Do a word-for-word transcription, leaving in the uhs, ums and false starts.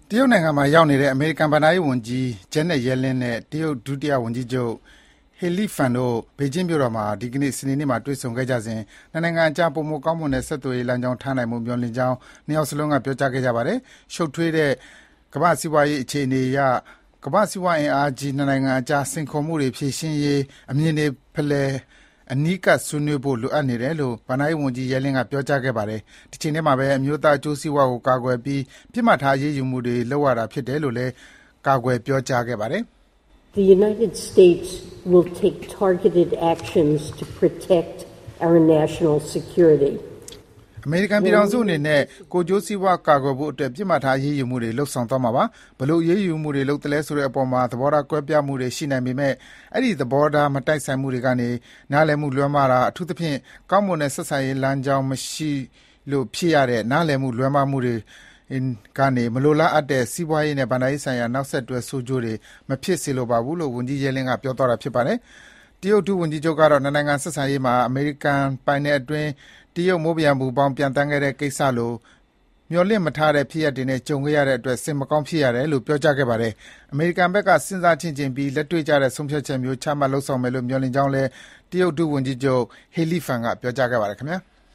တရုတ်နိုင်ငံမှာရောက်နေတဲ့အမေရိကန်ဘဏ္ဍာရေးဝန်ကြီး Janet Yellen နဲ့တရုတ်ဒုတိယဝန်ကြီးချုပ် He Lifan တို့ဘေကျင်းမြို့တော်မှာဒီကနေ့စနေနေ့မှာတွေ့ဆုံခဲ့ကြစဉ်နှစ်နိုင်ငံအကြားပိုမိုကောင်းမွန်တဲ့ဆက်သွယ်ရေးလမ်းကြောင်းထားနိုင်မှုမျှော်လင့်ကြောင်းနှစ်ယောက်စလုံးကပြောကြားခဲ့ကြပါတယ်။ရှုပ်ထွေးတဲ့ကမ္ဘာ့စီးပွားရေးအခြေအနေအရကမ္ဘာ့စီးပွားအင်အားကြီးနှစ်နိုင်ငံအကြားစိန်ခေါ်မှုတွေဖြေရှင်းရေးအမြင်တွေဖလှယ်အနီးကပ်ဆွေးနွေးဖို့လိုအပ်နေတယ်လို့ဘဏ္ဍာရေးဝန်ကြီး Yellen ကပြောကြားခဲ့ပါတယ်။ဒီချိန်ထဲမှာပဲအမျိုးသားအကျိုးစီးပွားကိုကာကွယ်ပြီးပြစ်မှတ်ထားအရေးယူမှုတွေလုပ်ရတာဖြစ်တယ်လို့လည်းကာကွယ်ပြောကြားခဲ့ပါတယ်။ The United States will take targeted actions to protect our national security. အမေရိကန်ပြည်ထောင်စုအနေနဲ့ကိုယ်ကျိုးစီးပွားကာကွယ်ဖို့အတွက်ပြစ်မှတ်ထားအရေးယူမှုတွေလှုပ်ဆောင်သွားမှာပါ။ဘယ်လိုအရေးယူမှုတွေလုပ်သလဲဆိုတဲ့အပေါ်မှာသဘောထားကွဲပြားမှုတွေရှိနိုင်ပေမဲ့အဲ့ဒီသဘောထားမတိုက်ဆိုင်မှုတွေကနေနားလည်မှုလွဲမှားတာအထူးသဖြင့်ကောင်းမွန်တဲ့ဆက်ဆံရေးလမ်းကြောင်းမရှိလို့ဖြစ်ရတဲ့နားလည်မှုလွဲမှားမှုတွေကနေမလိုလားအပ်တဲ့စီးပွားရေးနဲ့ဗဏ္ဍာရေးဆိုင်ရာနောက်ဆက်တွဲဆိုးကျိုးတွေမဖြစ်စေလိုပါဘူးလို့ဝန်ကြီး Yellen ကပြောသွားတာဖြစ်ပါတယ်။တရုတ်ဒုဝန်ကြီးချုပ်ကတော့နှစ်နိုင်ငံဆက်ဆံရေးမှာအမေရိကန်ပိုင်နက်အတွင်းတရုတ်မိုးပျံပူပေါင်းပြန်တန်းခဲ့တဲ့ကိစ္စလိုမျှော်လင့်မထားတဲ့ဖြစ်ရပ်တွေနဲ့ကြုံခဲ့ရတဲ့အတွက်စိတ်မကောင်းဖြစ်ရတယ်လို့ပြောကြားခဲ့ပါတယ်။အမေရိကန်ဘက်ကစဉ်းစားချင့်ချိန်ပြီးလက်တွေ့ကျတဲ့ဆုံးဖြတ်ချက်မျိုးချမှတ်လုပ်ဆောင်မယ်လို့မျှော်လင့်ကြောင်းလည်းတရုတ်ဒုဝန်ကြီးချုပ် He Lifan ကပြောကြားခဲ့ပါတယ်ခင်ဗျာ။